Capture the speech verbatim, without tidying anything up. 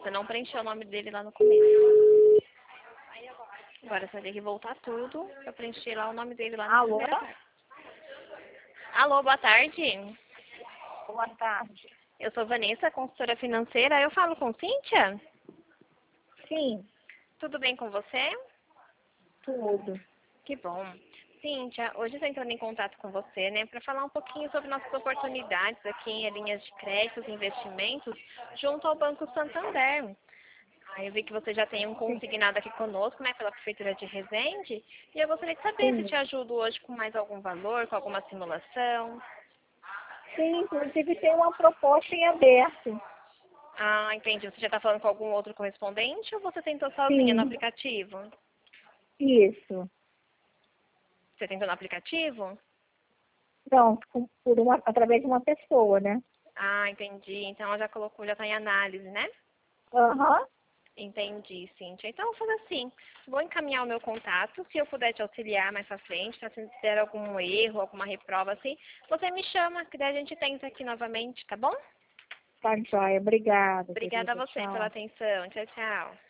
Você não preencheu o nome dele lá no começo. Agora você vai ter que voltar tudo pra preencher lá o nome dele lá na Alô? primeira parte. Alô, boa tarde. Boa tarde. Eu sou Vanessa, consultora financeira. Eu falo com Cíntia? Sim, Tudo bem com você? tudo. Que bom. Cíntia, hoje eu estou entrando em contato com você, né, para falar um pouquinho sobre nossas oportunidades aqui em linhas de créditos e investimentos junto ao Banco Santander. Ah, eu vi que você já tem um consignado aqui conosco, né, pela Prefeitura de Resende, e eu gostaria de saber se Sim. te ajudo hoje com mais algum valor, com alguma simulação. Sim, inclusive tem uma proposta em aberto. Ah, entendi. Você já está falando com algum outro correspondente ou você tentou sozinha no Sim, aplicativo? isso. Você tentou no aplicativo? Não, com- por uma, através de uma pessoa, né? Ah, entendi. Então ela já colocou, já está em análise, né? Aham, Entendi, Cíntia. Então, eu vou fazer assim, vou encaminhar o meu contato, se eu puder te auxiliar mais pra frente, tá? Se tiver algum erro, alguma reprova assim, você me chama, que daí a gente tenta aqui novamente, tá bom? tá joia. Obrigada, Obrigada a querida. você pela Tchau. atenção. Tchau, tchau.